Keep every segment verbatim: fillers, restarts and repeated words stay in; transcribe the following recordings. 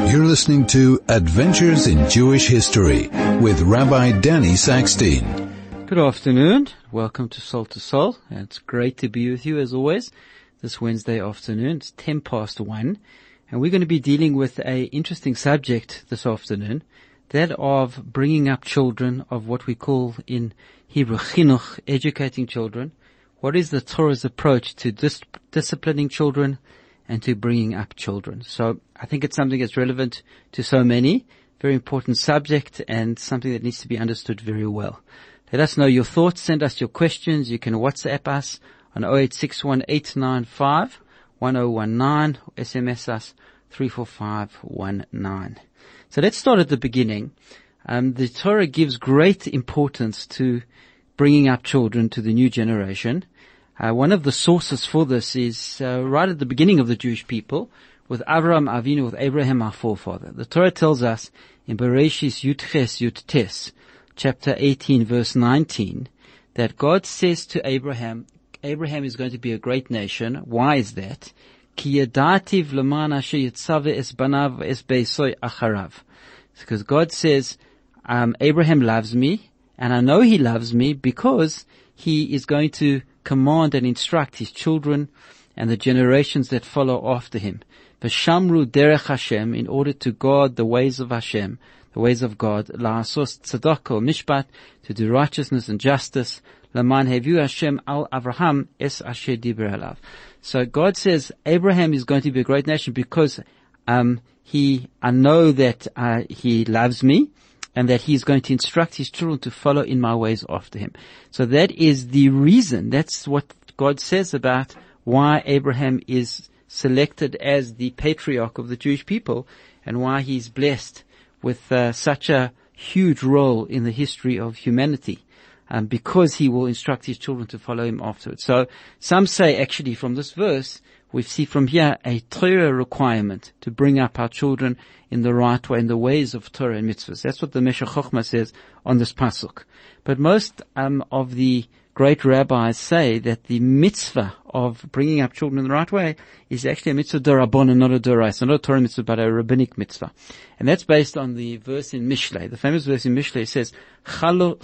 You're listening to Adventures in Jewish History with Rabbi Danny Saxton. Good afternoon. Welcome to Soul to Soul. It's great to be with you as always this Wednesday afternoon. It's ten past one, and we're going to be dealing with a interesting subject this afternoon, that of bringing up children, of what we call in Hebrew chinuch, educating children. What is the Torah's approach to dis- disciplining children and to bringing up children? So I think it's something that's relevant to so many, very important subject, and something that needs to be understood very well. Let us know your thoughts. Send us your questions. You can WhatsApp us on zero eight six one, eight nine five, one zero one nine, or S M S us three four five one nine. So let's start at the beginning. Um, the Torah gives great importance to bringing up children to the new generation. Uh, one of the sources for this is uh, right at the beginning of the Jewish people, with Avraham Avinu, with Abraham our forefather. The Torah tells us in Bereshis Yud-Ches Yud-Tes, chapter eighteen, verse nineteen, that God says to Abraham, Abraham is going to be a great nation. Why is that? Ki yadativ leman asher yitzave es banav es beisoy acharav. Because God says, um, Abraham loves me, and I know he loves me because he is going to command and instruct his children and the generations that follow after him. V'shamru derech Hashem, in order to guard the ways of Hashem, the ways of God, la'asos tzedakah mishpat, to do righteousness and justice, laman hevu Hashem al Avraham es asher diber alav. So God says Abraham is going to be a great nation because um he, I know that uh, he loves me, and that he's going to instruct his children to follow in my ways after him. So that is the reason. That's what God says about why Abraham is selected as the patriarch of the Jewish people, and why he's blessed with uh, such a huge role in the history of humanity, um, because he will instruct his children to follow him afterwards. So some say actually from this verse, we see from here a Torah requirement to bring up our children in the right way, in the ways of Torah and mitzvahs. That's what the Meshech Chochmah says on this pasuk. But most um, of the great rabbis say that the mitzvah of bringing up children in the right way is actually a mitzvah d'Rabbanan, not a d'Oraisa, not a Torah mitzvah, but a rabbinic mitzvah. And that's based on the verse in Mishlei. The famous verse in Mishlei says, Chanoch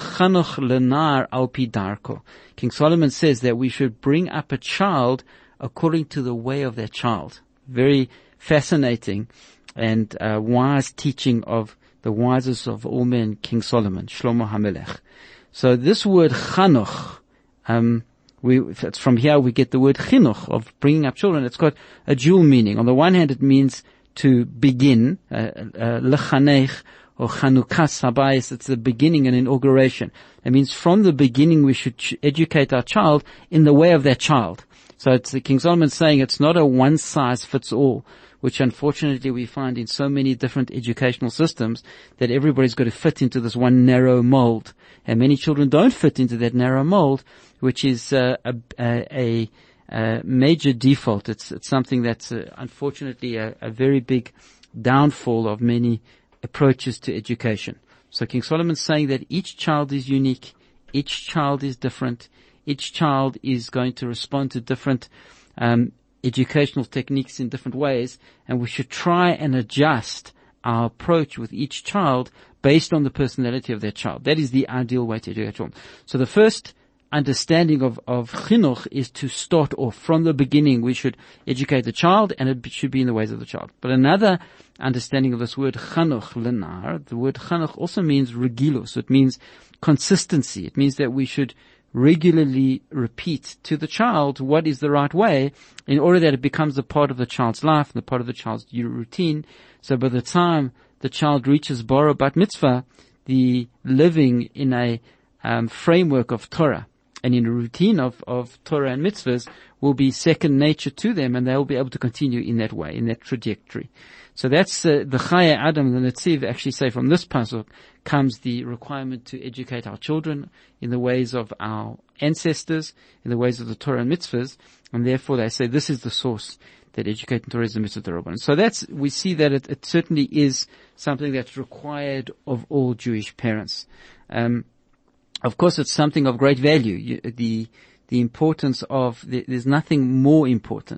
lenar al pi darko. King Solomon says that we should bring up a child according to the way of their child. Very fascinating and uh, wise teaching of the wisest of all men, King Solomon, Shlomo HaMelech. So this word chanoch, um, we, it's from here we get the word chinuch, of bringing up children. It's got a dual meaning. On the one hand, it means to begin, lechanech, uh, uh, or chanukas habayis. It's the beginning and inauguration. It means from the beginning we should ch- educate our child in the way of that child. So it's the King Solomon saying it's not a one size fits all, which unfortunately we find in so many different educational systems, that everybody's got to fit into this one narrow mold. And many children don't fit into that narrow mold, which is uh, a, a, a major default. It's, it's something that's uh, unfortunately a, a very big downfall of many approaches to education. So King Solomon's saying that each child is unique, each child is different, each child is going to respond to different um educational techniques in different ways, and we should try and adjust our approach with each child based on the personality of that child. That is the ideal way to educate children. So the first understanding of, of chinuch is to start off from the beginning. We should educate the child, and it should be in the ways of the child. But another understanding of this word chanuch lenar, the word chanuch also means regilus. It means consistency. It means that we should regularly repeat to the child what is the right way, in order that it becomes a part of the child's life and a part of the child's routine. So by the time the child reaches Bar Bat Mitzvah, the living in a um, framework of Torah and in a routine of, of Torah and mitzvahs will be second nature to them, and they will be able to continue in that way, in that trajectory. So that's uh, the Chaya Adam, the Netziv actually say from this pasuk comes the requirement to educate our children in the ways of our ancestors, in the ways of the Torah and mitzvahs, and therefore they say this is the source that educating Torah is the mitzvah d'Rabbanan. So that's, we see that it, it certainly is something that's required of all Jewish parents. Um, of course, it's something of great value. You, the the importance of the, there's nothing more important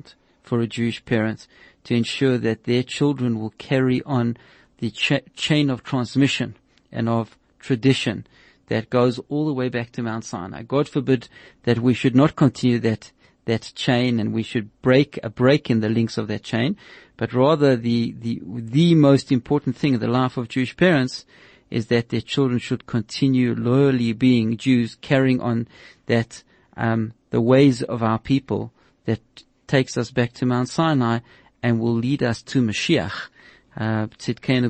for a Jewish parent to ensure that their children will carry on the cha- chain of transmission and of tradition that goes all the way back to Mount Sinai. God forbid that we should not continue that that chain and we should break a break in the links of that chain, but rather the the the most important thing in the life of Jewish parents is that their children should continue loyally being Jews, carrying on that um the ways of our people that takes us back to Mount Sinai and will lead us to Mashiach. Uh, so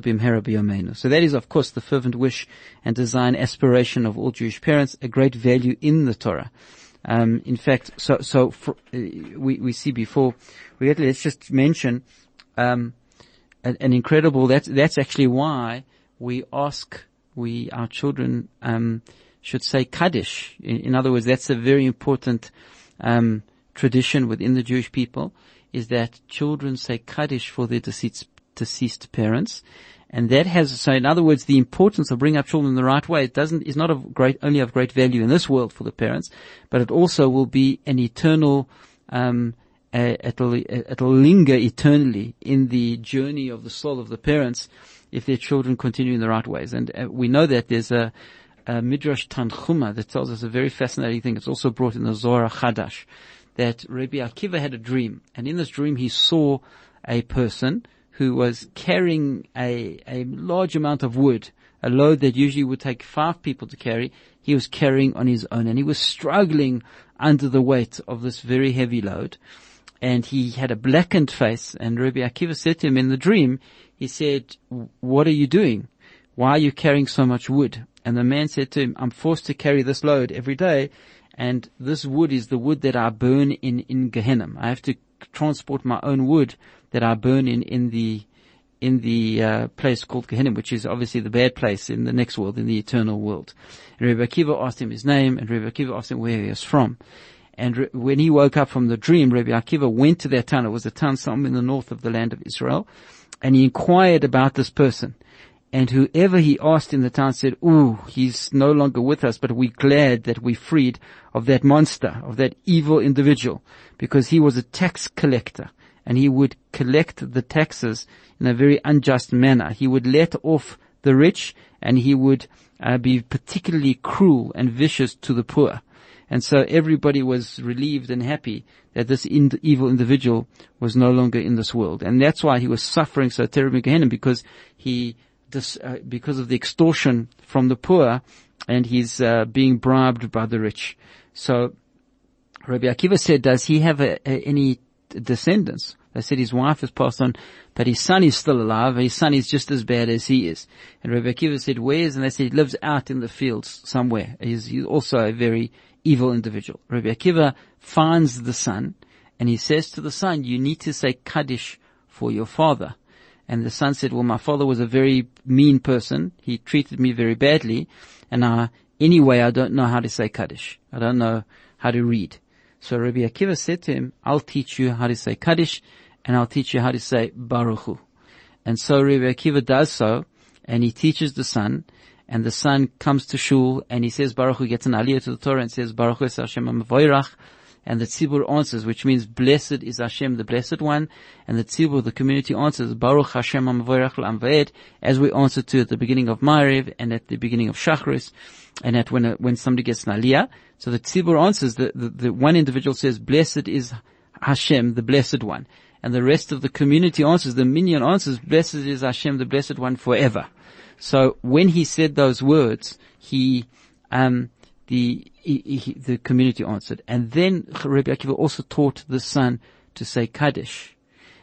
that is, of course, the fervent wish and design aspiration of all Jewish parents, a great value in the Torah. Um, in fact, so, so for, uh, we, we see before, we had, let's just mention, um, an, an incredible, that's, that's actually why we ask, we, our children, um, should say Kaddish. In, in other words, that's a very important, um, tradition within the Jewish people, is that children say Kaddish for their deceased deceased parents. And that has, so in other words, the importance of bringing up children in the right way, it doesn't, is not of great, only of great value in this world for the parents, but it also will be an eternal, um, uh, it'll, it'll linger eternally in the journey of the soul of the parents if their children continue in the right ways. And uh, we know that there's a, a Midrash Tanchuma that tells us a very fascinating thing. It's also brought in the Zohar Chadash, that Rabbi Akiva had a dream, and in this dream he saw a person who was carrying a, a large amount of wood, a load that usually would take five people to carry. He was carrying on his own, and he was struggling under the weight of this very heavy load. And he had a blackened face, and Rabbi Akiva said to him in the dream, he said, "What are you doing? Why are you carrying so much wood?" And the man said to him, "I'm forced to carry this load every day, and this wood is the wood that I burn in, in Gehenna. I have to transport my own wood that I burn in, in the, in the, uh, place called Gehenna, which is obviously the bad place in the next world, in the eternal world." And Rabbi Akiva asked him his name, and Rabbi Akiva asked him where he was from. And re- when he woke up from the dream, Rabbi Akiva went to that town. It was a town somewhere in the north of the land of Israel. And he inquired about this person. And whoever he asked in the town said, "Ooh, he's no longer with us, but we're glad that we freed of that monster, of that evil individual, because he was a tax collector, and he would collect the taxes in a very unjust manner. He would let off the rich, and he would uh, be particularly cruel and vicious to the poor." And so everybody was relieved and happy that this in- evil individual was no longer in this world. And that's why he was suffering so terribly in Gehenna, because he This, uh, because of the extortion from the poor, and he's uh, being bribed by the rich. So Rabbi Akiva said, "Does he have a, a, any descendants?" They said his wife has passed on, but his son is still alive. His son is just as bad as he is. And Rabbi Akiva said, "Where is?" And they said, "He lives out in the fields somewhere. He's, he's also a very evil individual." Rabbi Akiva finds the son, and he says to the son, "You need to say Kaddish for your father." And the son said, "Well, my father was a very mean person. He treated me very badly. And I, anyway, I don't know how to say Kaddish. I don't know how to read." So Rabbi Akiva said to him, "I'll teach you how to say Kaddish, and I'll teach you how to say Baruch Hu." And so Rabbi Akiva does so, and he teaches the son, and the son comes to shul, and he says Baruch Hu, gets an aliyah to the Torah, and says Baruch Hu es Hashem HaMevoirach. And the tzibur answers, which means blessed is Hashem, the blessed one. And the tzibur, the community, answers Baruch Hashem HaMevoirach L'Am V'ed, as we answered to at the beginning of Ma'ariv and at the beginning of Shachris, and at when when somebody gets an aliyah. So the tzibur answers, the, the, the one individual says, "Blessed is Hashem, the blessed one." And the rest of the community answers, the minyan answers, "Blessed is Hashem, the blessed one, forever." So when he said those words, he, um, the, he, he, the community answered. And then Rabbi Akiva also taught the son to say Kaddish.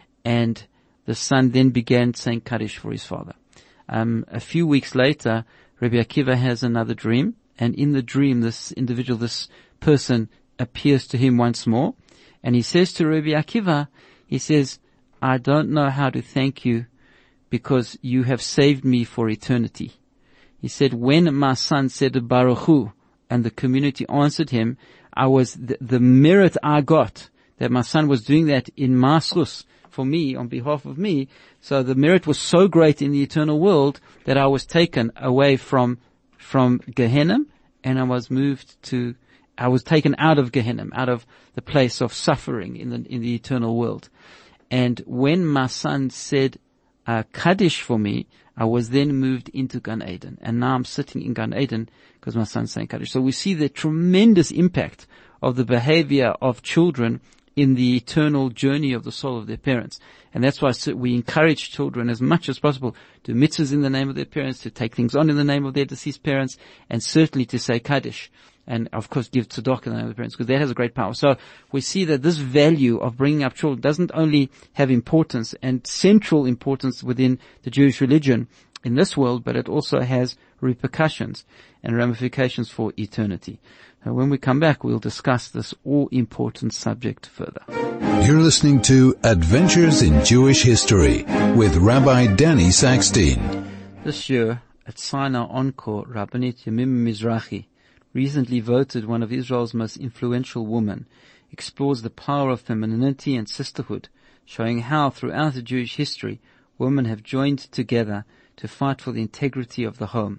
And the son then began saying Kaddish for his father. Um, a few weeks later, Rabbi Akiva has another dream. And in the dream, this individual, this person appears to him once more. And he says to Rabbi Akiva, he says, "I don't know how to thank you because you have saved me for eternity." He said, "When my son said Baruch Hu, and the community answered him, I was, the, the merit I got, that my son was doing that in Maschus, for me, on behalf of me, so the merit was so great in the eternal world that I was taken away from, from Gehenna, and I was moved to I was taken out of Gehenna, out of the place of suffering in the, in the eternal world. And when my son said, uh, Kaddish for me, I was then moved into Gan Eden. And now I'm sitting in Gan Eden because my son's saying Kaddish. So we see the tremendous impact of the behavior of children in the eternal journey of the soul of their parents. And that's why we encourage children as much as possible to do mitzvahs in the name of their parents, to take things on in the name of their deceased parents, and certainly to say Kaddish. And of course give tzedakah in the name of the parents, because that has a great power. So we see that this value of bringing up children doesn't only have importance and central importance within the Jewish religion in this world, but it also has repercussions and ramifications for eternity. Now, when we come back, we'll discuss this all-important subject further. You're listening to Adventures in Jewish History with Rabbi Danny Saxton. This year at Sinai Encore, Rabbanit Yemima Mizrahi, recently voted one of Israel's most influential women, explores the power of femininity and sisterhood, showing how throughout the Jewish history women have joined together to fight for the integrity of the home.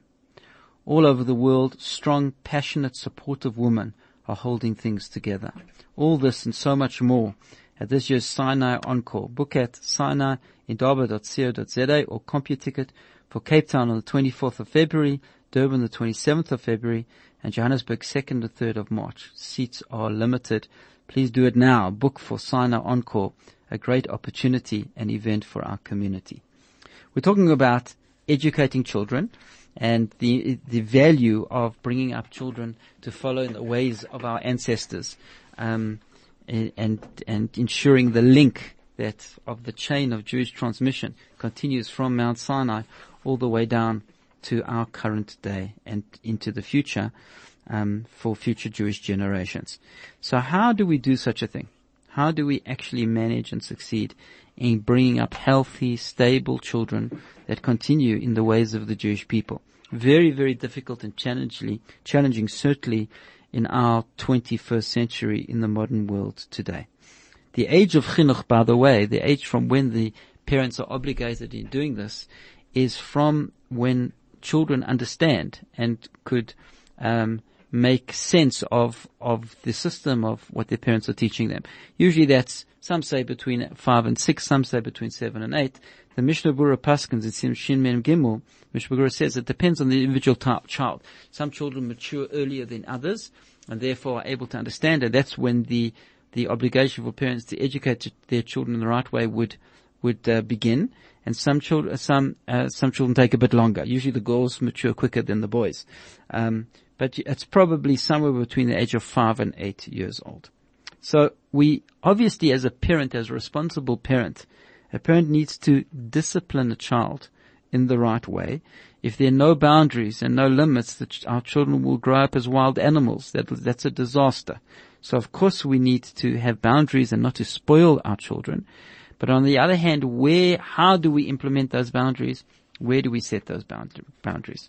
All over the world, strong, passionate, supportive women are holding things together. All this and so much more at this year's Sinai Encore. Book at sinai indaba dot co dot za or CompuTicket for Cape Town on the twenty-fourth of February, Durban the twenty-seventh of February, and Johannesburg second and third of March. Seats are limited. Please do it now. Book for Sinai Encore, a great opportunity and event for our community. We're talking about educating children and the the value of bringing up children to follow in the ways of our ancestors, um, and, and and ensuring the link that of the chain of Jewish transmission continues from Mount Sinai all the way down to our current day and into the future, um, for future Jewish generations. So how do we do such a thing? How do we actually manage and succeed in bringing up healthy, stable children that continue in the ways of the Jewish people? Very, very difficult and challenging, challenging certainly in our twenty-first century in the modern world today. The age of chinuch, by the way, the age from when the parents are obligated in doing this, is from when children understand and could um make sense of of the system of what their parents are teaching them. Usually that's, some say between five and six, some say between seven and eight. The Mishnah Berurah Paskins, it's in Shin Mem Gimel, Mishnah Berurah says it depends on the individual t- child. Some children mature earlier than others and therefore are able to understand it. That's when the the obligation for parents to educate their children in the right way would would uh, begin. And some children, some uh, some children take a bit longer. Usually the girls mature quicker than the boys. Um But it's probably somewhere between the age of five and eight years old. So we obviously, as a parent, as a responsible parent, a parent needs to discipline a child in the right way. If there are no boundaries and no limits, the ch- our children will grow up as wild animals. That, that's a disaster. So of course we need to have boundaries and not to spoil our children. But on the other hand, where, how do we implement those boundaries? Where do we set those bound- boundaries?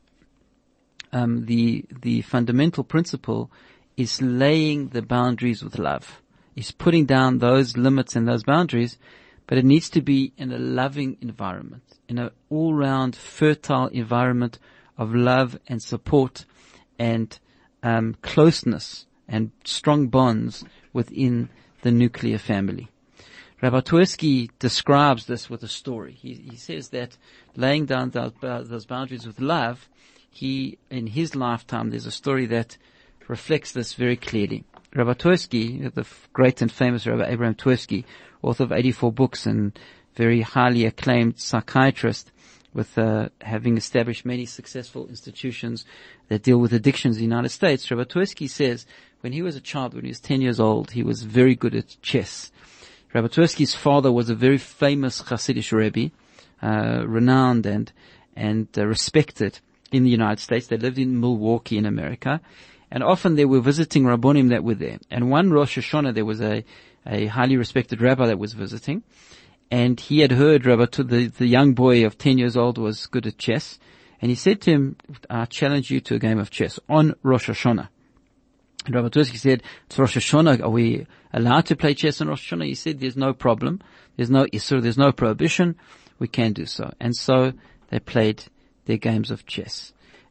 Um, the, the fundamental principle is laying the boundaries with love. Is putting down those limits and those boundaries, but it needs to be in a loving environment, in an all-round fertile environment of love and support and, um, closeness and strong bonds within the nuclear family. Rabbi Twersky describes this with a story. He, he says that laying down those, those boundaries with love, he, in his lifetime, there's a story that reflects this very clearly. Rabbi Twersky, the great and famous Rabbi Abraham Twersky, author of eighty-four books and very highly acclaimed psychiatrist, with uh, having established many successful institutions that deal with addictions in the United States. Rabbi Twersky says when he was a child, when he was ten years old, he was very good at chess. Rabbi Twersky's father was a very famous Hasidic Rebbe, uh, renowned and and uh, respected in the United States. They lived in Milwaukee in America, and often they were visiting Rabbonim that were there. And one Rosh Hashanah, there was a, a highly respected rabbi that was visiting, and he had heard Rabbi to the, the young boy of ten years old was good at chess, and he said to him, I challenge you to a game of chess on Rosh Hashanah. And Rabbi Twersky said, it's Rosh Hashanah, are we allowed to play chess on Rosh Hashanah? He said, there's no problem. There's no issur, there's no prohibition. We can do so. And so they played their games of chess.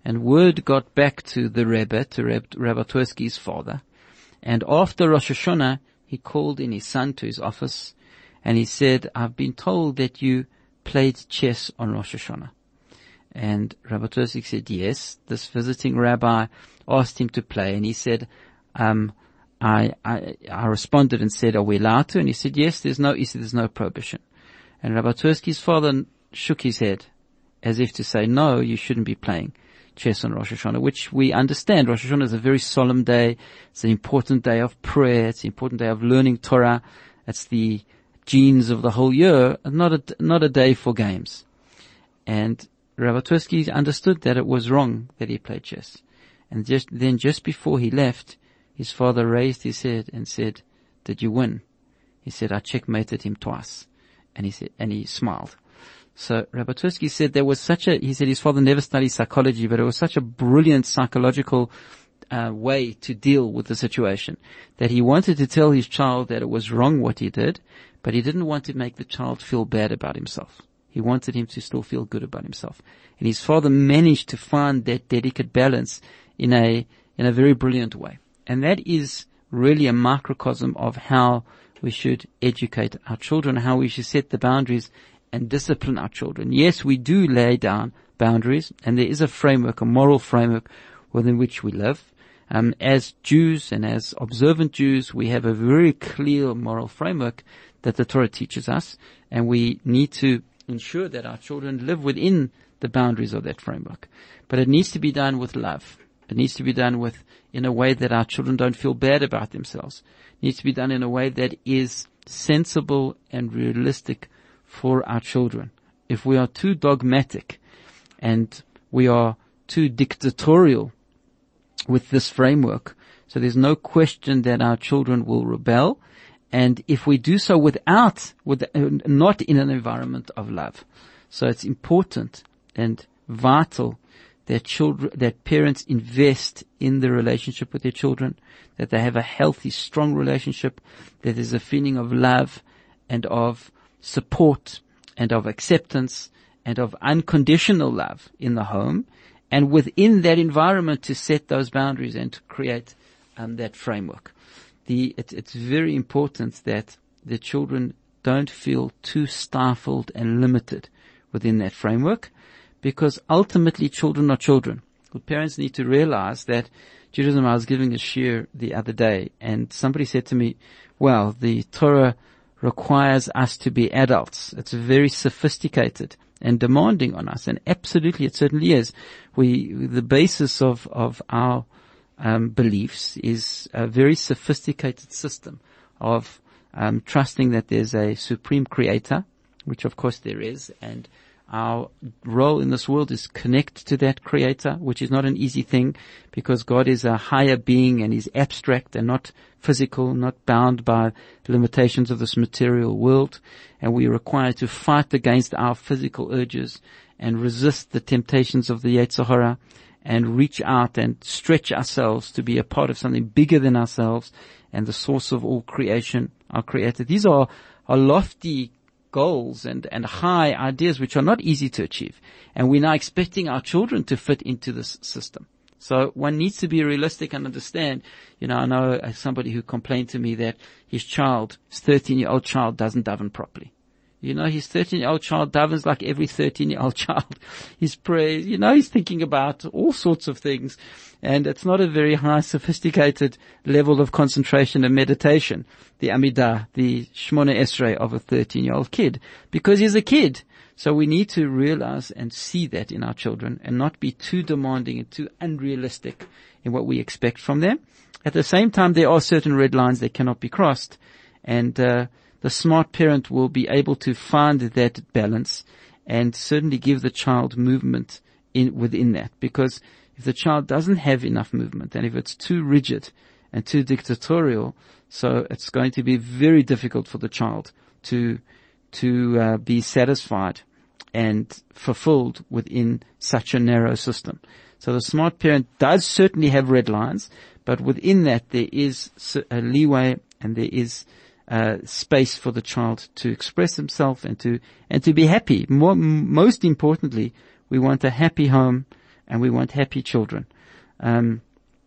And word got back to the Rebbe, to Reb, Rabbi Twersky's father. And after Rosh Hashanah, he called in his son to his office, and he said, I've been told that you played chess on Rosh Hashanah. And Rabbi Twersky said, yes. This visiting rabbi asked him to play, and he said, um, I, I, I responded and said, are we allowed to? And he said, yes, there's no, he said, there's no prohibition. And Rabbi Twersky's father shook his head as if to say, no, you shouldn't be playing chess on Rosh Hashanah, which we understand. Rosh Hashanah is a very solemn day. It's an important day of prayer. It's an important day of learning Torah. It's the genes of the whole year, not a, not a day for games. And Rabbi Twersky understood that it was wrong that he played chess. And just then, just before he left, his father raised his head and said, did you win? He said, I checkmated him twice. And he said, and he smiled. So Rabbi Twersky said there was such a, he said his father never studied psychology, but it was such a brilliant psychological uh, way to deal with the situation that he wanted to tell his child that it was wrong what he did, but he didn't want to make the child feel bad about himself. He wanted him to still feel good about himself. And his father managed to find that delicate balance in a, in a very brilliant way. And that is really a microcosm of how we should educate our children, how we should set the boundaries and discipline our children. Yes, we do lay down boundaries, and there is a framework, a moral framework within which we live. Um, as Jews and as observant Jews, we have a very clear moral framework that the Torah teaches us, and we need to ensure that our children live within the boundaries of that framework. But it needs to be done with love. It needs to be done with, in a way that our children don't feel bad about themselves. It needs to be done in a way that is sensible and realistic for our children. If we are too dogmatic and we are too dictatorial with this framework, so there's no question that our children will rebel. And if we do so without, with, uh, not in an environment of love. So it's important and vital that children, that parents invest in the relationship with their children, that they have a healthy, strong relationship, that there's a feeling of love and of support and of acceptance and of unconditional love in the home, and within that environment to set those boundaries and to create um, that framework. The, it, it's very important that the children don't feel too stifled and limited within that framework, because ultimately children are children. The parents need to realize that Judaism, I was giving a shiur the other day, and somebody said to me, well, the Torah requires us to be adults. It's very sophisticated and demanding on us, and absolutely it certainly is. We, the basis of, of our Um, beliefs is a very sophisticated system of um, trusting that there's a supreme creator, which of course there is, and our role in this world is connect to that creator, which is not an easy thing, because God is a higher being and is abstract and not physical, not bound by limitations of this material world, and we are required to fight against our physical urges and resist the temptations of the Yetzer Hara, and reach out and stretch ourselves to be a part of something bigger than ourselves and the source of all creation, our creator. These are, are lofty goals and, and high ideas which are not easy to achieve. And we're now expecting our children to fit into this system. So one needs to be realistic and understand, you know, I know somebody who complained to me that his child, his thirteen-year-old child doesn't daven properly. You know, his thirteen-year-old child davens like every thirteen-year-old child. His prayers, you know, he's thinking about all sorts of things. And it's not a very high, sophisticated level of concentration and meditation, the Amidah, the Shmona Esrei of a thirteen-year-old kid, because he's a kid. So we need to realize and see that in our children and not be too demanding and too unrealistic in what we expect from them. At the same time, there are certain red lines that cannot be crossed. And, uh, the smart parent will be able to find that balance and certainly give the child movement in, within that. Because if the child doesn't have enough movement, and if it's too rigid and too dictatorial, so it's going to be very difficult for the child to, to, uh, be satisfied and fulfilled within such a narrow system. So the smart parent does certainly have red lines, but within that there is a leeway and there is Uh, space for the child to express himself and to, and to be happy. More, most importantly, we want a happy home, and we want happy children. Um,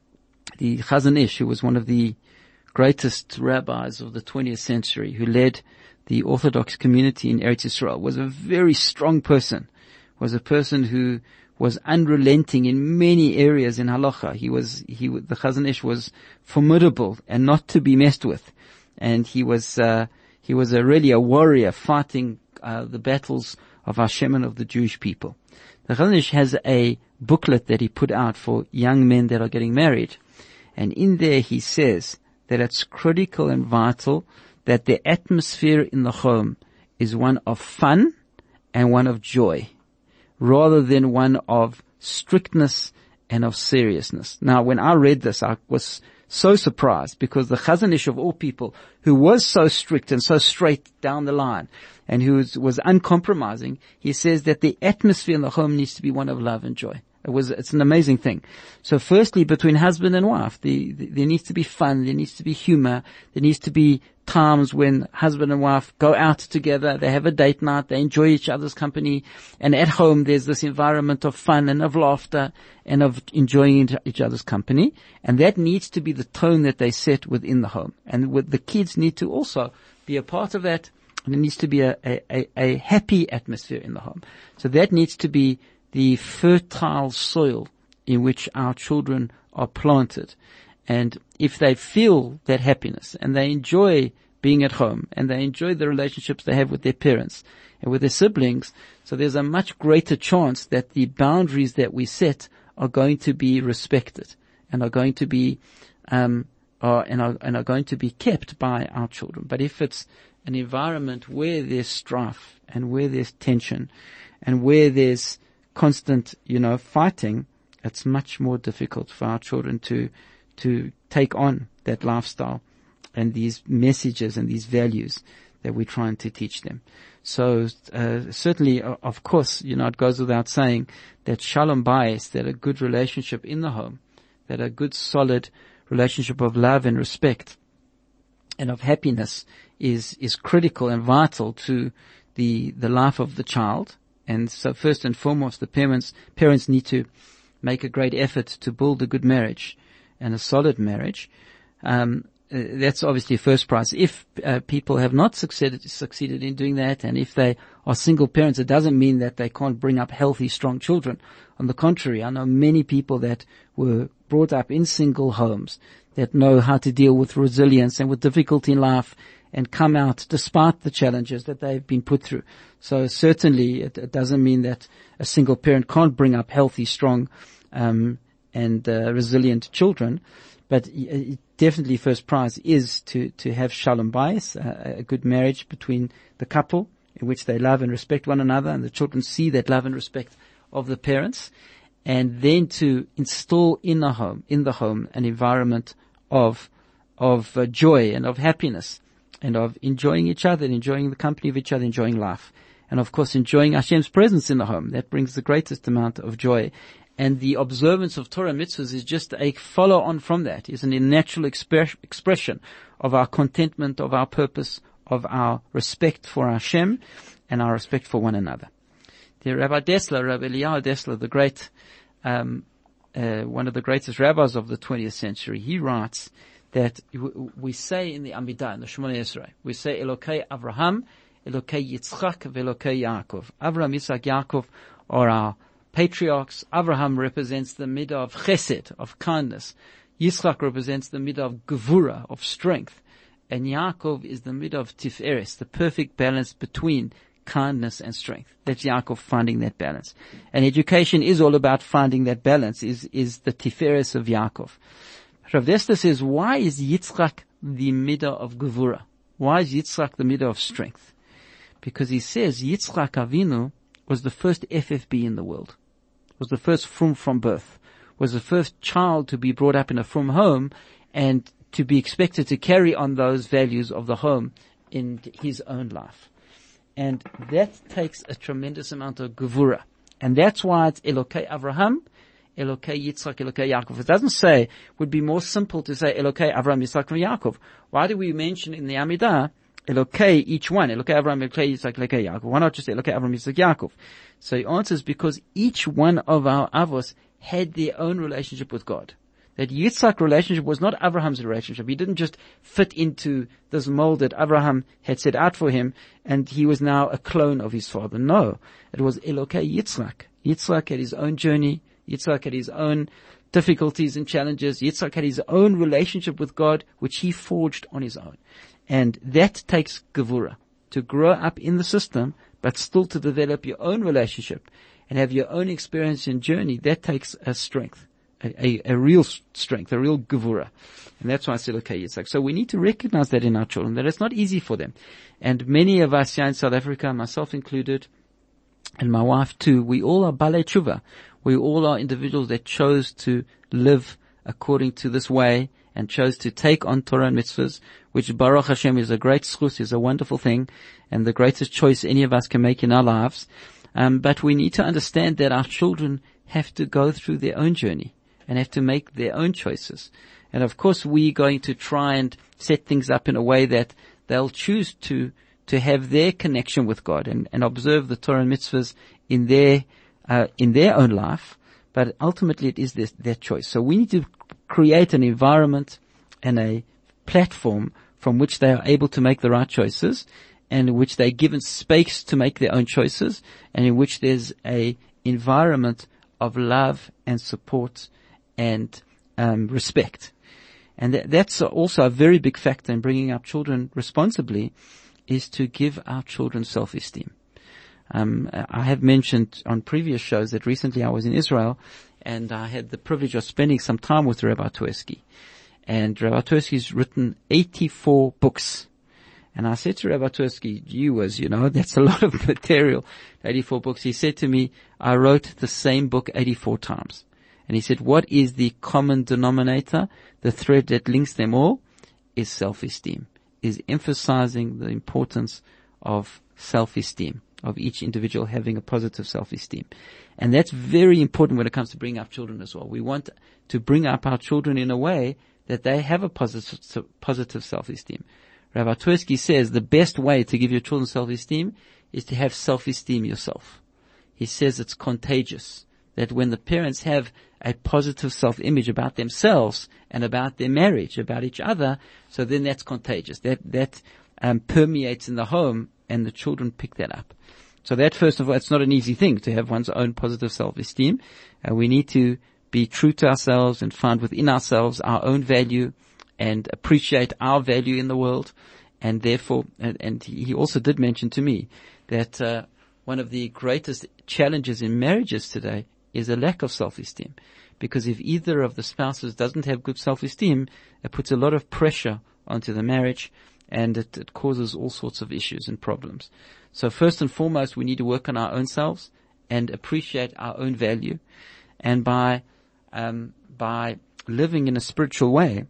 the Chazon Ish, who was one of the greatest rabbis of the twentieth century, who led the Orthodox community in Eretz Yisrael, was a very strong person, was a person who was unrelenting in many areas in halacha. He was, he, the Chazon Ish was formidable and not to be messed with. And he was, uh, he was a really a warrior fighting, uh, the battles of Hashem and of the Jewish people. The Chazon Ish has a booklet that he put out for young men that are getting married. And in there he says that it's critical and vital that the atmosphere in the home is one of fun and one of joy, rather than one of strictness and of seriousness. Now, when I read this, I was so surprised, because the Chazon Ish of all people, who was so strict and so straight down the line, and who was, was uncompromising, he says that the atmosphere in the home needs to be one of love and joy. It was, it's an amazing thing. So firstly, between husband and wife, the, the, there needs to be fun, there needs to be humor, there needs to be times when husband and wife go out together, they have a date night, they enjoy each other's company, and at home there's this environment of fun and of laughter and of enjoying each other's company, and that needs to be the tone that they set within the home. And with the kids need to also be a part of that, and there needs to be a, a, a happy atmosphere in the home. So that needs to be the fertile soil in which our children are planted. And if they feel that happiness and they enjoy being at home and they enjoy the relationships they have with their parents and with their siblings, so there's a much greater chance that the boundaries that we set are going to be respected and are going to be, um, are, and are, and are going to be kept by our children. But if it's an environment where there's strife and where there's tension and where there's constant, you know, fighting, it's much more difficult for our children to, to take on that lifestyle and these messages and these values that we're trying to teach them. So, uh, certainly, of course, you know, it goes without saying that shalom bayis, that a good relationship in the home, that a good solid relationship of love and respect and of happiness is, is critical and vital to the, the life of the child. And so first and foremost, the parents, parents need to make a great effort to build a good marriage and a solid marriage. Um, uh, that's obviously first prize. If uh, people have not succeeded, succeeded in doing that, and if they are single parents, it doesn't mean that they can't bring up healthy, strong children. On the contrary, I know many people that were brought up in single homes that know how to deal with resilience and with difficulty in life and come out despite the challenges that they've been put through. So certainly it, it doesn't mean that a single parent can't bring up healthy, strong, um, and uh, resilient children. But uh, definitely first prize is to, to have shalom bayis, uh, a good marriage between the couple in which they love and respect one another, and the children see that love and respect of the parents, and then to install in the home, in the home, an environment of, of uh, joy and of happiness, and of enjoying each other, and enjoying the company of each other, enjoying life. And of course enjoying Hashem's presence in the home. That brings the greatest amount of joy. And the observance of Torah mitzvahs is just a follow on from that. It's an natural express, expression of our contentment, of our purpose, of our respect for Hashem, and our respect for one another. The Rabbi Dessler, Rabbi Eliyahu Dessler, the great, um, uh, one of the greatest rabbis of the twentieth century, he writes that we say in the Amidah, in the Shemona Esrei, we say Elokei Avraham, Elokei Yitzchak, Velokei Yaakov. Avraham, Yitzchak, Yaakov are our patriarchs. Avraham represents the midah of chesed, of kindness. Yitzchak represents the midah of gevura, of strength. And Yaakov is the midah of tiferes, the perfect balance between kindness and strength. That's Yaakov finding that balance. And education is all about finding that balance, is, is the tiferes of Yaakov. Rav Dessler says, why is Yitzchak the midah of gevura? Why is Yitzchak the midah of strength? Because he says Yitzchak Avinu was the first F F B in the world, was the first frum from birth, was the first child to be brought up in a frum home and to be expected to carry on those values of the home in his own life. And that takes a tremendous amount of gevura. And that's why it's Elokei Avraham, Elokei Yitzchak, Elokei Yaakov. It doesn't say, it would be more simple to say Elokei Avraham, Yitzchak, and Yaakov. Why do we mention in the Amidah Elokei each one? Elokei Avraham, Elokei Yitzchak, Elokei Yaakov. Why not just Elokei Avraham, Yitzchak, Yaakov? So he answers, because each one of our avos had their own relationship with God. That Yitzchak's relationship was not Abraham's relationship. He didn't just fit into this mold that Abraham had set out for him, and he was now a clone of his father. No, it was Elokei Yitzchak. Yitzchak had his own journey. Yitzchak had his own difficulties and challenges. Yitzchak had his own relationship with God, which he forged on his own. And that takes gevura, to grow up in the system, but still to develop your own relationship and have your own experience and journey. That takes a strength, a, a, a real strength, a real gevura. And that's why I said, okay, Yitzchak. So we need to recognize that in our children, that it's not easy for them. And many of us here in South Africa, myself included, and my wife too, we all are balei tshuva. We all are individuals that chose to live according to this way and chose to take on Torah and mitzvahs, which Baruch Hashem is a great zchus, is a wonderful thing, and the greatest choice any of us can make in our lives. Um, but we need to understand that our children have to go through their own journey and have to make their own choices. And of course we're going to try and set things up in a way that they'll choose to to have their connection with God and, and observe the Torah and mitzvahs in their uh, in their own life. But ultimately it is their, their choice. So we need to create an environment and a platform from which they are able to make the right choices, and in which they're given space to make their own choices, and in which there's a environment of love and support and um, respect. And that, that's also a very big factor in bringing up children responsibly, is to give our children self-esteem. Um, I have mentioned on previous shows that recently I was in Israel, and I had the privilege of spending some time with Rabbi Twersky. And Rabbi Twersky's written eighty-four books. And I said to Rabbi Twersky, you was, you know, that's a lot of material, eighty-four books. He said to me, I wrote the same book eighty-four times. And he said, what is the common denominator? The thread that links them all is self-esteem, is emphasizing the importance of self-esteem, of each individual having a positive self-esteem. And that's very important when it comes to bringing up children as well. We want to bring up our children in a way that they have a positive, positive self-esteem. Rabbi Twersky says the best way to give your children self-esteem is to have self-esteem yourself. He says it's contagious, that when the parents have a positive self-image about themselves and about their marriage, about each other, so then that's contagious. That, that um, permeates in the home, and the children pick that up. So that, first of all, it's not an easy thing to have one's own positive self-esteem. Uh, we need to be true to ourselves and find within ourselves our own value and appreciate our value in the world. And therefore, and, and he also did mention to me that uh, one of the greatest challenges in marriages today is a lack of self-esteem. Because if either of the spouses doesn't have good self-esteem, it puts a lot of pressure onto the marriage, and it, it causes all sorts of issues and problems. So first and foremost, we need to work on our own selves and appreciate our own value. And by um, by living in a spiritual way,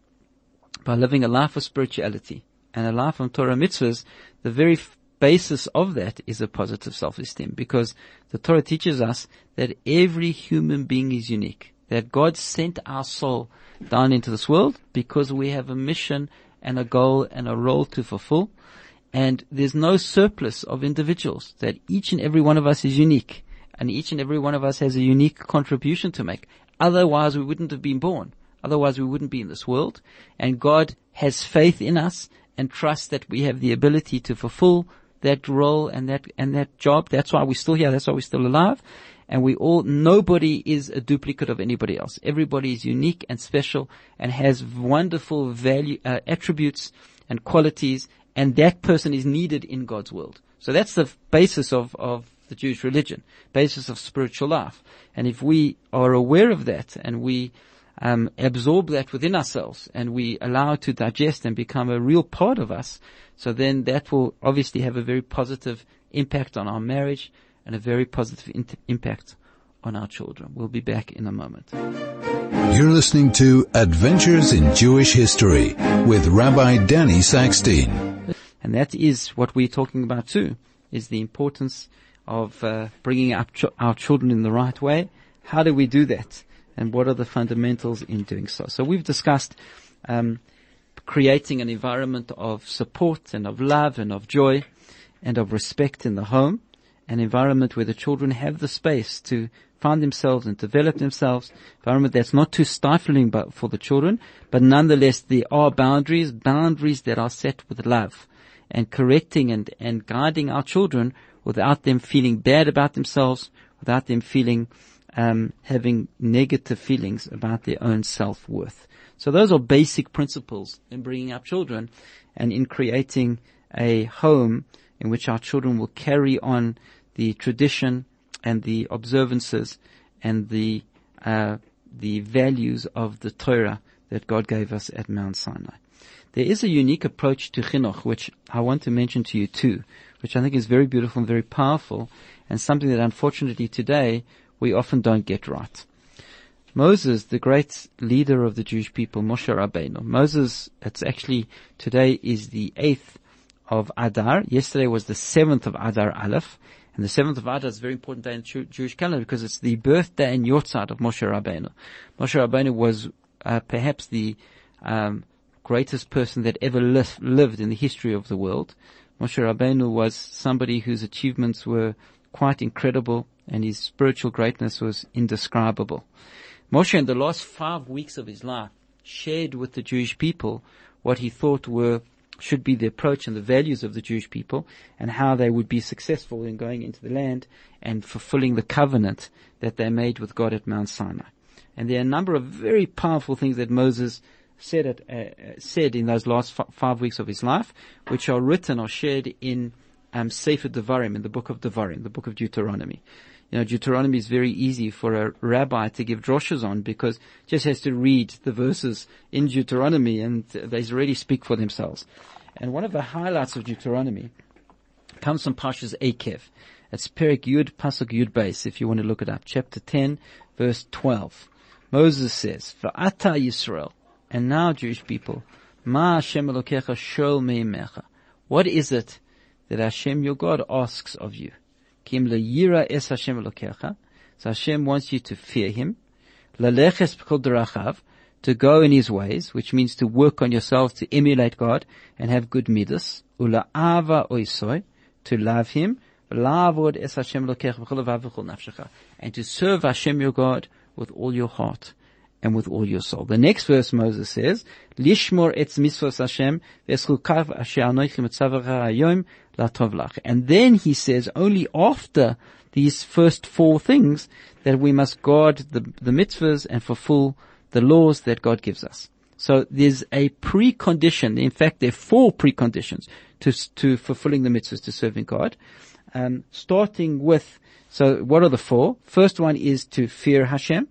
by living a life of spirituality and a life of Torah mitzvahs, the very f- basis of that is a positive self-esteem, because the Torah teaches us that every human being is unique, that God sent our soul down into this world because we have a mission and a goal and a role to fulfill. And there's no surplus of individuals, that each and every one of us is unique, and each and every one of us has a unique contribution to make. Otherwise we wouldn't have been born. Otherwise we wouldn't be in this world. And God has faith in us and trusts that we have the ability to fulfill that role and that, and that job. That's why we're still here. That's why we're still alive. And we all, nobody is a duplicate of anybody else. Everybody is unique and special and has wonderful value, uh, attributes and qualities, and that person is needed in God's world. So that's the basis of, of the Jewish religion, basis of spiritual life. And if we are aware of that and we um, absorb that within ourselves and we allow it to digest and become a real part of us, so then that will obviously have a very positive impact on our marriage and a very positive in- impact on our children. We'll be back in a moment. You're listening to Adventures in Jewish History with Rabbi Danny Sackstein. And that is what we're talking about too, is the importance of uh, bringing up ch- our children in the right way. How do we do that? And what are the fundamentals in doing so? So we've discussed um, creating an environment of support and of love and of joy and of respect in the home, an environment where the children have the space to find themselves and develop themselves. Environment that's not too stifling but for the children, but nonetheless there are boundaries, boundaries that are set with love and correcting and, and guiding our children without them feeling bad about themselves, without them feeling, um, having negative feelings about their own self-worth. So those are basic principles in bringing up children and in creating a home in which our children will carry on the tradition and the observances and the uh, the values of the Torah that God gave us at Mount Sinai. There is a unique approach to chinuch, which I want to mention to you too, which I think is very beautiful and very powerful, and something that unfortunately today we often don't get right. Moses, the great leader of the Jewish people, Moshe Rabbeinu. Moses, it's actually, today is the eighth of Adar. Yesterday was the seventh of Adar Aleph. And the seventh of Adar is a very important day in the Jewish calendar because it's the birthday and yortzeit of Moshe Rabbeinu. Moshe Rabbeinu was uh, perhaps the um, greatest person that ever li- lived in the history of the world. Moshe Rabbeinu was somebody whose achievements were quite incredible and his spiritual greatness was indescribable. Moshe, in the last five weeks of his life, shared with the Jewish people what he thought were should be the approach and the values of the Jewish people and how they would be successful in going into the land and fulfilling the covenant that they made with God at Mount Sinai. And there are a number of very powerful things that Moses said at, uh, said in those last f- five weeks of his life, which are written or shared in um, Sefer Devarim, in the book of Devarim, the book of Deuteronomy. You know, Deuteronomy is very easy for a rabbi to give droshes on because just has to read the verses in Deuteronomy and they already speak for themselves. And one of the highlights of Deuteronomy comes from Parshas Eikev. It's Perek Yud, Pasuk Yud Beis, if you want to look it up. Chapter ten, verse twelve. Moses says, V'ata Yisrael, and now Jewish people, Ma Hashem Elokecha shol meimecha. What is it that Hashem your God asks of you? Kim le'yira es Hashem Elokecha. So Hashem wants you to fear Him. Laleches b'kol derachav, to go in His ways, which means to work on yourself, to emulate God, and have good midas. Ula'ava oisoi, to love Him. La'avod es Hashem Elokecha b'chol levav v'chol nafshecha, and to serve Hashem your God with all your heart and with all your soul. The next verse Moses says, Lishmor etz mitzvos Hashem v'eschukav asher anoichi mitzavecha hayom latov lach. And then he says, only after these first four things, that we must guard the, the mitzvahs and fulfill the laws that God gives us. So there's a precondition. In fact, there are four preconditions to to fulfilling the mitzvahs, to serving God. Um, starting with, so what are the four? First one is to fear Hashem.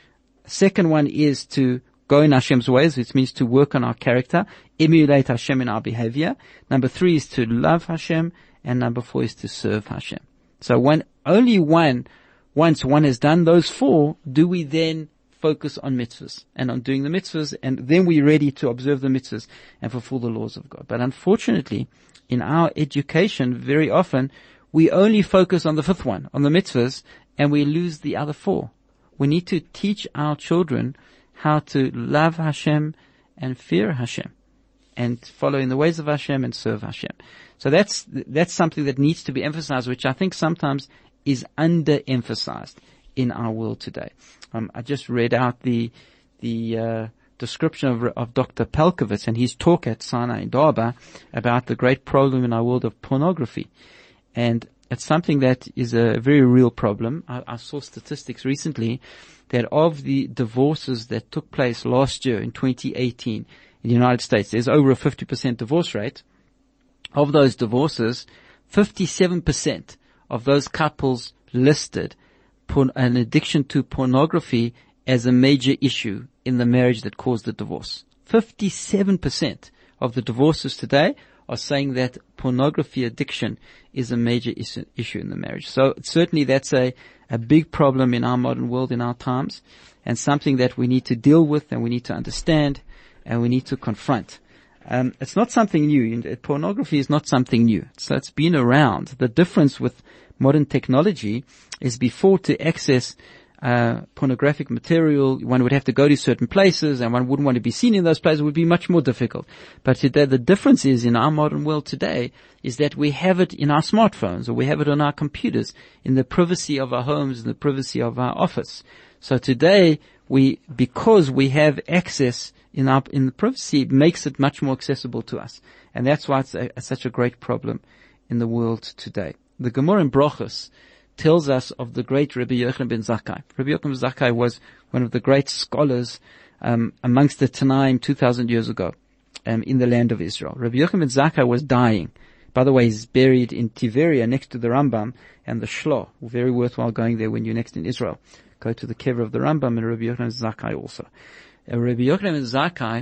Second one is to go in Hashem's ways, which means to work on our character, emulate Hashem in our behavior. Number three is to love Hashem, and number four is to serve Hashem. So when only one, once one has done those four, do we then focus on mitzvahs and on doing the mitzvahs, and then we're ready to observe the mitzvahs and fulfill the laws of God. But unfortunately, in our education, very often, we only focus on the fifth one, on the mitzvahs, and we lose the other four. We need to teach our children how to love Hashem and fear Hashem and follow in the ways of Hashem and serve Hashem. So that's, that's something that needs to be emphasized, which I think sometimes is underemphasized in our world today. Um, I just read out the, the, uh, description of, of Doctor Pelkovitz and his talk at Sinai in Darba about the great problem in our world of pornography. And it's something that is a very real problem. I, I saw statistics recently that of the divorces that took place last year in twenty eighteen in the United States, there's over a fifty percent divorce rate. Of those divorces, fifty-seven percent of those couples listed porn, an addiction to pornography as a major issue in the marriage that caused the divorce. fifty-seven percent of the divorces today are saying that pornography addiction is a major is- issue in the marriage. So certainly that's a, a big problem in our modern world, in our times, and something that we need to deal with and we need to understand and we need to confront. Um, it's not something new. Pornography is not something new. So it's been around. The difference with modern technology is before to access uh, pornographic material, one would have to go to certain places and one wouldn't want to be seen in those places. It would be much more difficult. But today, the difference is in our modern world today is that we have it in our smartphones or we have it on our computers in the privacy of our homes, in the privacy of our office. So today, we, because we have access in our, in the privacy, it makes it much more accessible to us. And that's why it's a, a, such a great problem in the world today. The Gemara in Brochus tells us of the great Rabbi Yochanan ben Zakkai. Rabbi Yochanan ben Zakkai was one of the great scholars um, amongst the Tanaim two thousand years ago um, in the land of Israel. Rabbi Yochanan ben Zakkai was dying. By the way, he's buried in Tiberia next to the Rambam and the Shlo. Very worthwhile going there when you're next in Israel. Go to the kever of the Rambam and Rabbi Yochanan ben Zakkai also. Uh, Rabbi Yochanan ben Zakkai,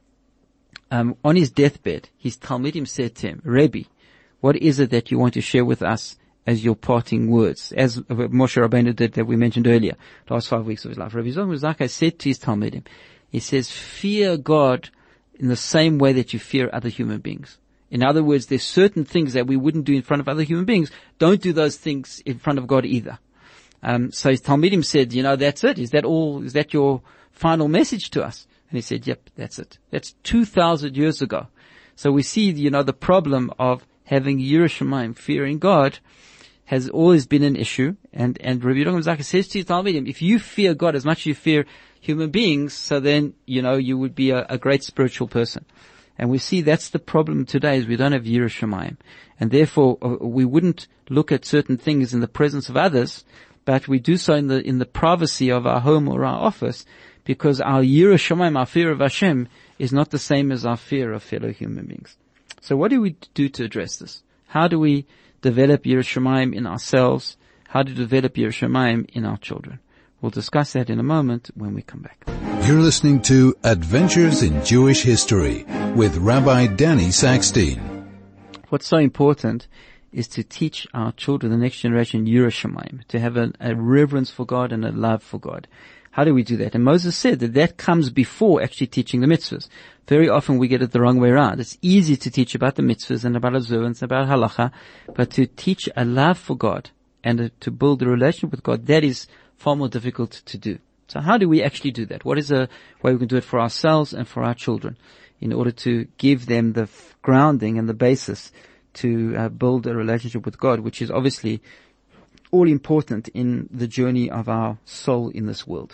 um, on his deathbed, his Talmidim said to him, Rebbe, what is it that you want to share with us as your parting words, as Moshe Rabbeinu did that we mentioned earlier, last five weeks of his life? Rabbi Yochanan ben Zakkai said to his Talmidim, he says, fear God in the same way that you fear other human beings. In other words, there's certain things that we wouldn't do in front of other human beings. Don't do those things in front of God either. Um, so his Talmidim said, you know, that's it. Is that all, is that your final message to us? And he said, yep, that's it. That's two thousand years ago. So we see, you know, the problem of having Yirah Shamayim, fearing God, has always been an issue. And, and Rabbi Yochanan ben Zakkai says to his Talmidim, if you fear God as much as you fear human beings, so then, you know, you would be a, a great spiritual person. And we see that's the problem today is we don't have Yirah Shamayim. And therefore, uh, we wouldn't look at certain things in the presence of others, but we do so in the, in the privacy of our home or our office, because our Yirah Shamayim, our fear of Hashem, is not the same as our fear of fellow human beings. So what do we do to address this? How do we develop Yirah Shamayim in ourselves? How to develop Yirah Shamayim in our children? We'll discuss that in a moment when we come back. You're listening to Adventures in Jewish History with Rabbi Danny Saxteen. What's so important is to teach our children, the next generation, Yirah Shamayim, to have a, a reverence for God and a love for God. How do we do that? And Moses said that that comes before actually teaching the mitzvahs. Very often we get it the wrong way around. It's easy to teach about the mitzvahs and about observance, about halacha, but to teach a love for God and a, to build a relationship with God, that is far more difficult to do. So how do we actually do that? What is a way we can do it for ourselves and for our children in order to give them the f- grounding and the basis to uh, build a relationship with God, which is obviously all important in the journey of our soul in this world.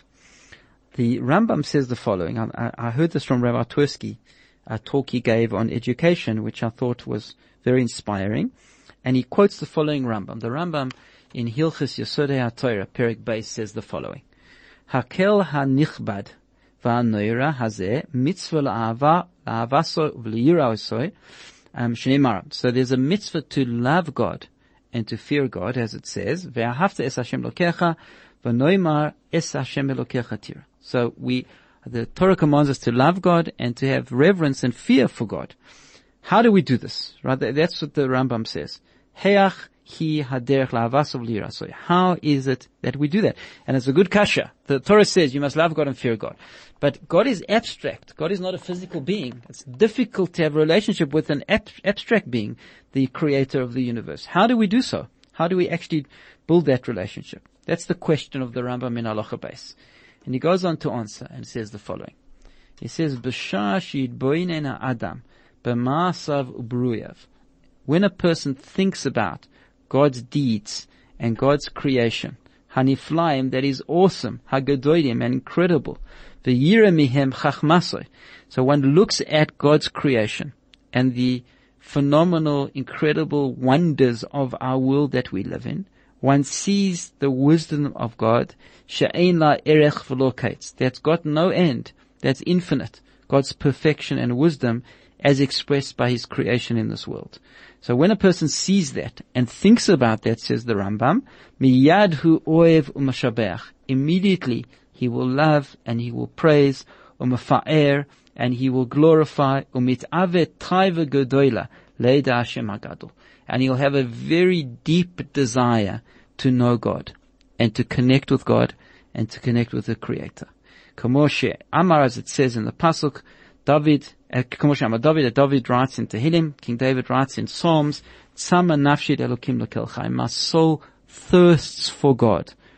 The Rambam says the following. I, I heard this from Rabbi Twersky, a talk he gave on education, which I thought was very inspiring. And he quotes the following Rambam. The Rambam in Hilchos Yesodei HaTorah, Perek Beis, says the following. Hakel hanichbad v'hanoira hazeh mitzvah la'ava la'avaso v'liyira osoi shnei marav. So there's a mitzvah to love God and to fear God, as it says, ve'ahavta es Hashem lokecha v'noimar es Hashem lokecha tira. So we, the Torah commands us to love God and to have reverence and fear for God. How do we do this? Right? That's what the Rambam says. Heach hi haderech la'avaso v'liyira osoi. How is it that we do that? And it's a good kasha. The Torah says you must love God and fear God. But God is abstract. God is not a physical being. It's difficult to have a relationship with an ab- abstract being, the creator of the universe. How do we do so? How do we actually build that relationship? That's the question of the Rambam in Halacha Beis. And he goes on to answer and says the following. He says, B'shah she'yitboinen ha'adam b'ma'asav u'bruyav. When a person thinks about God's deeds and God's creation, haniflaim, that is awesome, hagadolim, and incredible, v'yira mihem chachmasoi. So one looks at God's creation and the phenomenal, incredible wonders of our world that we live in. One sees the wisdom of God, she'ein la erech v'lo kaitz, that's got no end, that's infinite, God's perfection and wisdom as expressed by His creation in this world. So when a person sees that and thinks about that, says the Rambam, miyad hu oev u'mashabeach, immediately he will love and he will praise, u'mafa'er, and he will glorify, u'mit'ave taiva gedoyla, leida Hashem hagadol. And he'll have a very deep desire to know God and to connect with God and to connect with the Creator. Kamoshe Amar, as it says in the Pasuk, David, Kamoshe Amar David, David writes in Tehillim, King David writes in Psalms, Tzama nafshid elokim lekel chayim, my soul thirsts for God,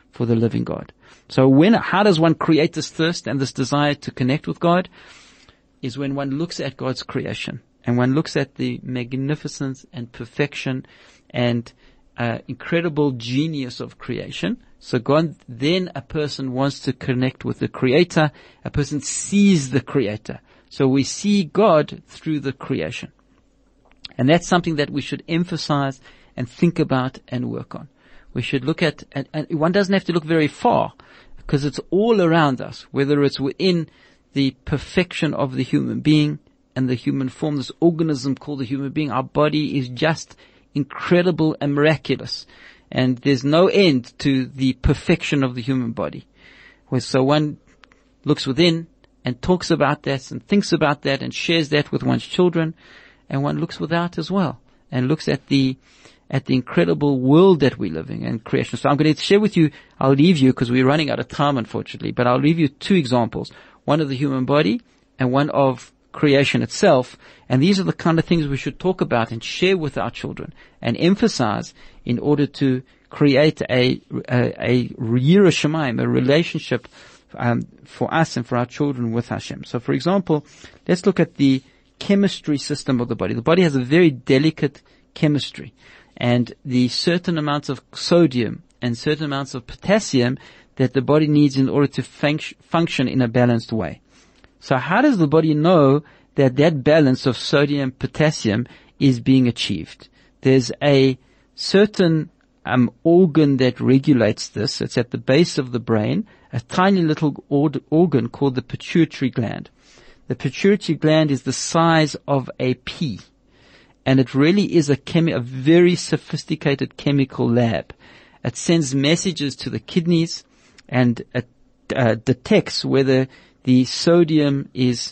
for the living God. So when, how does one create this thirst and this desire to connect with God? Is when one looks at God's creation and one looks at the magnificence and perfection and uh, incredible genius of creation. So God, then a person wants to connect with the Creator. A person sees the Creator. So we see God through the creation. And that's something that we should emphasize and think about and work on. We should look at, and, and one doesn't have to look very far because it's all around us, whether it's within the perfection of the human being and the human form, this organism called the human being. Our body is just incredible and miraculous. And there's no end to the perfection of the human body. So one looks within and talks about that and thinks about that and shares that with one's children. And one looks without as well and looks at the at the incredible world that we're living in creation. So I'm going to share with you, I'll leave you because we're running out of time, unfortunately, but I'll leave you two examples. One of the human body and one of creation itself. And these are the kind of things we should talk about and share with our children and emphasize in order to create a, a, a Yirah Shamayim, a relationship um, for us and for our children with Hashem. So for example, let's look at the chemistry system of the body. The body has a very delicate chemistry, and the certain amounts of sodium and certain amounts of potassium that the body needs in order to func- function in a balanced way. So how does the body know that that balance of sodium potassium is being achieved? There's a certain um, organ that regulates this. It's at the base of the brain, a tiny little or- organ called the pituitary gland. The pituitary gland is the size of a pea. And it really is a, chemi- a very sophisticated chemical lab. It sends messages to the kidneys and it uh, detects whether the sodium is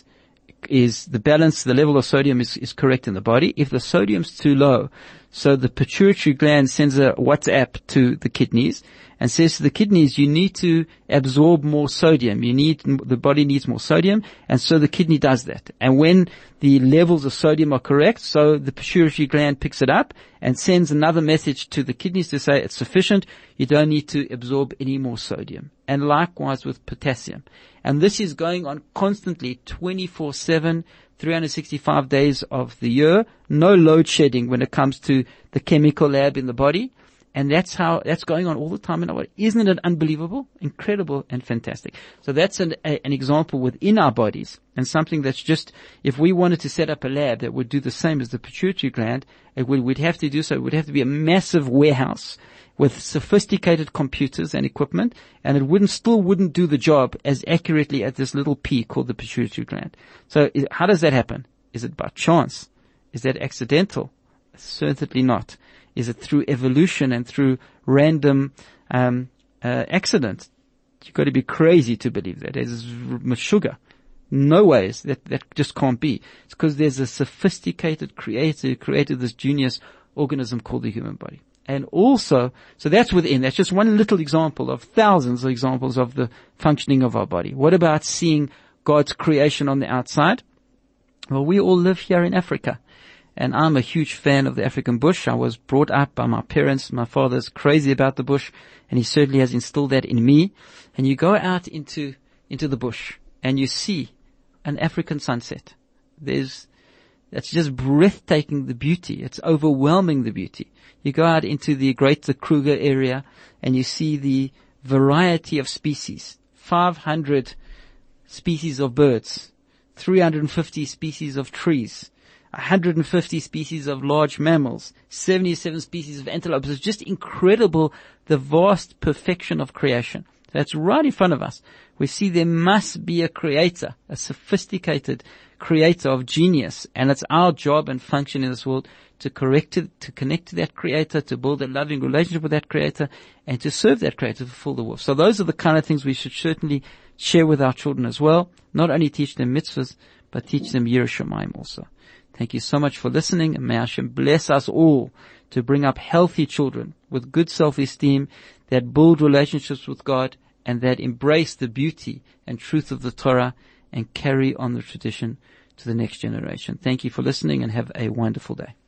is the balance, the level of sodium is, is correct in the body. If the sodium's too low, so the pituitary gland sends a WhatsApp to the kidneys and says to the kidneys, you need to absorb more sodium. You need, the body needs more sodium, and so the kidney does that. And when the levels of sodium are correct, so the pituitary gland picks it up and sends another message to the kidneys to say it's sufficient. You don't need to absorb any more sodium. And likewise with potassium. And this is going on constantly, twenty-four seven, three hundred sixty-five days of the year. No load shedding when it comes to the chemical lab in the body. And that's how, that's going on all the time in our body. Isn't it unbelievable? Incredible and fantastic. So that's an, a, an example within our bodies, and something that's just, if we wanted to set up a lab that would do the same as the pituitary gland, it would, we'd have to do so. It would have to be a massive warehouse with sophisticated computers and equipment, and it wouldn't, still wouldn't do the job as accurately as this little pea called the pituitary gland. So is, how does that happen? Is it by chance? Is that accidental? Certainly not. Is it through evolution and through random um, uh, accident? You've got to be crazy to believe that. There's sugar. No ways. That that just can't be. It's because there's a sophisticated creator who created this genius organism called the human body. And also, so that's within, that's just one little example of thousands of examples of the functioning of our body. What about seeing God's creation on the outside? Well, we all live here in Africa. And I'm a huge fan of the African bush. I was brought up by my parents. My father's crazy about the bush, and he certainly has instilled that in me. And you go out into, into the bush and you see an African sunset. There's, that's just breathtaking, the beauty. It's overwhelming, the beauty. You go out into the Greater Kruger area and you see the variety of species. five hundred species of birds, three hundred fifty species of trees, one hundred fifty species of large mammals, seventy-seven species of antelopes. It's just incredible, the vast perfection of creation. That's right in front of us. We see there must be a creator, a sophisticated creator of genius, and it's our job and function in this world to correct it, to connect to that creator, to build a loving relationship with that creator, and to serve that creator, to fulfill the will. So those are the kind of things we should certainly share with our children as well. Not only teach them mitzvahs, but teach them Yirah Shamayim also. Thank you so much for listening, and may Hashem bless us all to bring up healthy children with good self-esteem that build relationships with God and that embrace the beauty and truth of the Torah and carry on the tradition to the next generation. Thank you for listening, and have a wonderful day.